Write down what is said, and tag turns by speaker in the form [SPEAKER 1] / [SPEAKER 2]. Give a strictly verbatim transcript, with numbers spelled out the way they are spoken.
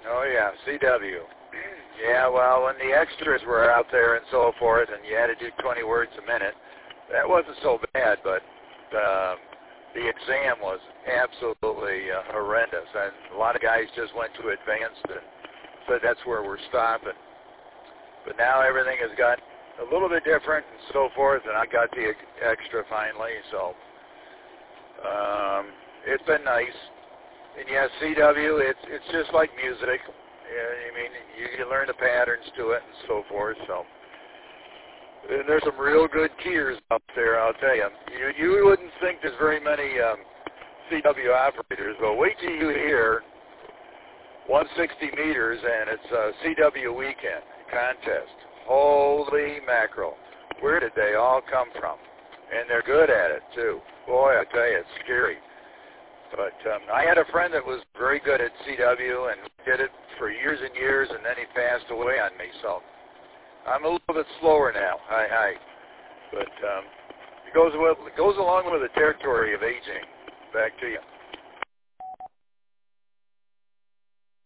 [SPEAKER 1] Oh, yeah, C W. Yeah, well, when the extras were out there and so forth, and you had to do twenty words a minute, that wasn't so bad, but um, the exam was absolutely uh, horrendous, and a lot of guys just went to advanced and said that's where we're stopping. But now everything has got a little bit different and so forth, and I got the ex- extra finally, so um, it's been nice. And yes, C W, it's it's just like music. Yeah, I mean, you can learn the patterns to it and so forth. So and there's some real good keyers up there, I'll tell you. You you wouldn't think there's very many um, C W operators, but wait till you hear one hundred sixty meters and it's a C W weekend contest. Holy mackerel! Where did they all come from? And they're good at it too. Boy, I tell you, it's scary. But um, I had a friend that was very good at C W and did it for years and years, and then he passed away on me. So I'm a little bit slower now. Hi, hi. But um, it goes with, it goes along with the territory of aging. Back to you.